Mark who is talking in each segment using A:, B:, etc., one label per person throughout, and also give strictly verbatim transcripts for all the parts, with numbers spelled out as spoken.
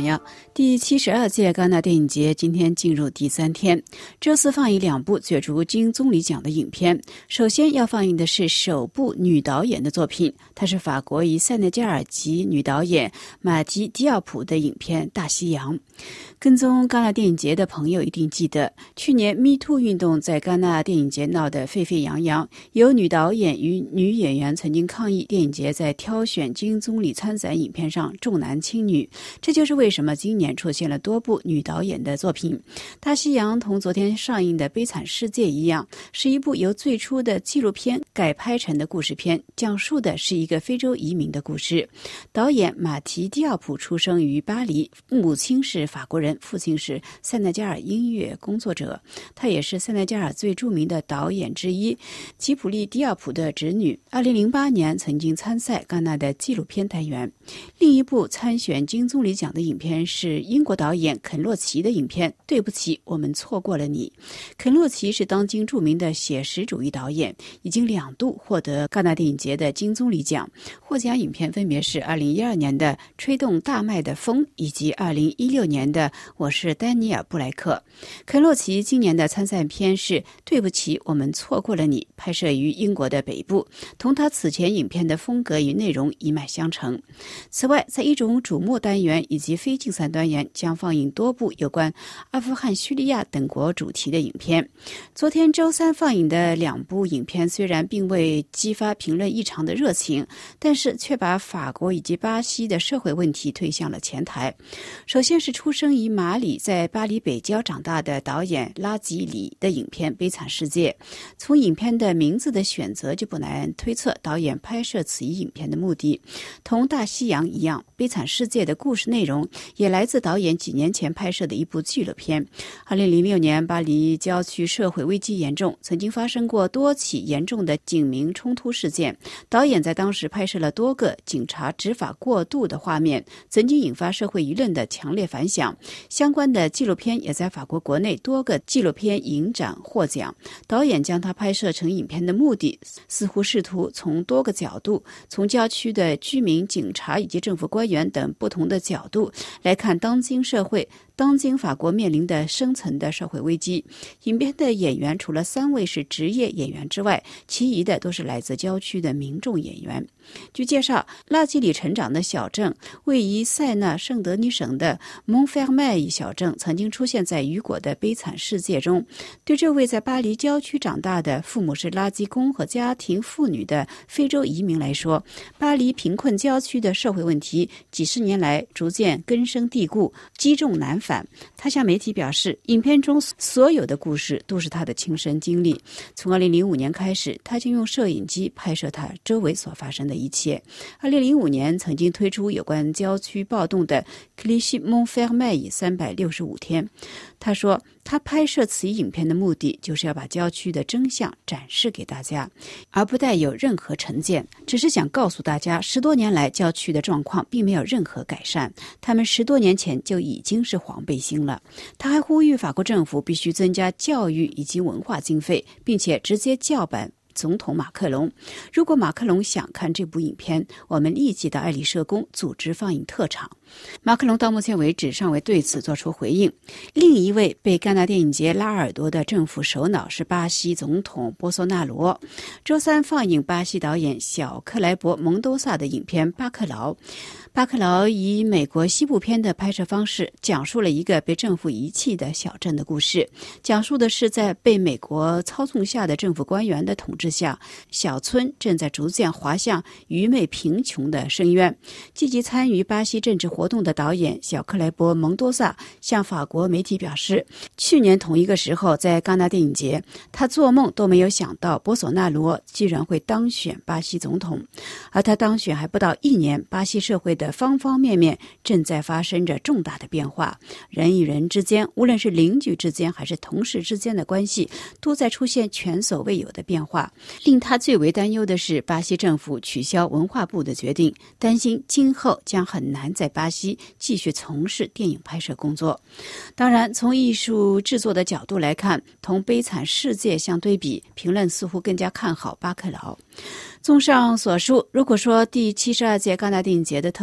A: 友，第七十二届戛纳电影节今天进入第三天，周四放映两部角逐金棕榈奖的影片。首先要放映的是首部女导演的作品，她是法国以塞内加尔籍女导演马蒂·迪奥普的影片《大西洋》。跟踪戛纳电影节的朋友一定记得，去年 Me Too 运动在戛纳电影节闹得沸沸扬扬，有女导演与女演员曾经抗议电影节在挑选金棕榈参展影片上重男轻女。这就是为什么今年出现了多部女导演的作品。大西洋同昨天上映的《悲惨世界》一样，是一部由最初的纪录片改拍成的故事片，讲述的是一个非洲移民的故事。导演马提·迪奥普出生于巴黎，母亲是法国人，父亲是塞内加尔音乐工作者，他也是塞内加尔最著名的导演之一，吉普利·迪奥普的侄女。二零零八年曾经参赛戛纳的纪录片单元。另一部参选金棕榈奖的影片是英国导演肯洛奇的影片《对不起，我们错过了你》。肯洛奇是当今著名的写实主义导演，已经两度获得戛纳电影节的金棕榈奖。获奖影片分别是二零一二年的《吹动大麦的风》以及二零一六年的《我是丹尼尔·布莱克》。肯洛奇今年的参赛片是《对不起，我们错过了你》，拍摄于英国的北部，同他此前影片的风格与内容一脉相承。此外，在一种瞩目单元以及非竞赛单元将放映多部有关阿富汗、叙利亚等国主题的影片。昨天周三放映的两部影片虽然并未激发评论异常的热情，但是却把法国以及巴西的社会问题推向了前台。首先是出生于马里，在巴黎北郊长大的导演拉吉里的影片《悲惨世界》。从影片的名字的选择就不难推测导演拍摄此一影片的目的。同大西洋一样，《悲惨世界》的故事内容也来自导演几年前拍摄的一部纪录片。二零零六年，巴黎郊区社会危机严重，曾经发生过多起严重的警民冲突事件。导演在当时拍摄了多个警察执法过度的画面，曾经引发社会舆论的强烈反响。相关的纪录片也在法国国内多个纪录片影展获奖。导演将它拍摄成影片的目的，似乎试图从多个角度，从郊区的居民、警察以及政府官员等不同的角度来看当今社会、当今法国面临的深层的社会危机。影片的演员除了三位是职业演员之外，其余的都是来自郊区的民众演员。据介绍，拉基里成长的小镇位于塞纳圣德尼省的蒙费尔麦小镇，曾经出现在雨果的悲惨世界中。对这位在巴黎郊区长大的父母是垃圾工和家庭妇女的非洲移民来说，巴黎贫困郊区的社会问题几十年来逐渐根深蒂固，积重难返。他向媒体表示，影片中所有的故事都是他的亲身经历。从二零零五年开始，他就用摄影机拍摄他周围所发生的一切。二零零五年曾经推出有关郊区暴动的克里希蒙费尔麦三百六十五天。他说，他拍摄此影片的目的就是要把郊区的真相展示给大家，而不带有任何成见，只是想告诉大家，十多年来郊区的状况并没有任何改善，他们十多年前就已经是黄背心了。他还呼吁法国政府必须增加教育以及文化经费，并且直接叫板总统马克龙。如果马克龙想看这部影片，我们立即到爱丽舍宫组织放映特场。马克龙到目前为止尚未对此作出回应。另一位被戛纳电影节拉耳朵的政府首脑是巴西总统波索纳罗。周三放映巴西导演小克莱伯蒙多萨的影片《巴克劳》。巴克劳以美国西部片的拍摄方式，讲述了一个被政府遗弃的小镇的故事。讲述的是在被美国操纵下的政府官员的统治下，小村正在逐渐滑向愚昧贫穷的深渊。积极参与巴西政治活动的导演小克莱伯蒙多萨向法国媒体表示，去年同一个时候在戛纳电影节，他做梦都没有想到波索纳罗居然会当选巴西总统。而他当选还不到一年，巴西社会的方方面面正在发生着重大的变化，人与人之间，无论是邻居之间还是同事之间的关系，都在出现前所未有的变化。令他最为担忧的是，巴西政府取消文化部的决定，担心今后将很难在巴西继续从事电影拍摄工作。当然，从艺术制作的角度来看，同《悲惨世界》相对比，评论似乎更加看好巴克劳。综上所述，如果说第七十二届戛纳电影节的特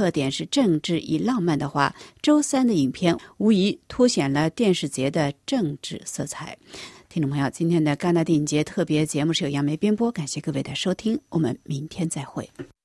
A: 特点是政治与浪漫的话，周三的影片无疑凸显了电视节的政治色彩。听众朋友，今天的戛纳电影节特别节目是由杨梅编播，感谢各位的收听，我们明天再会。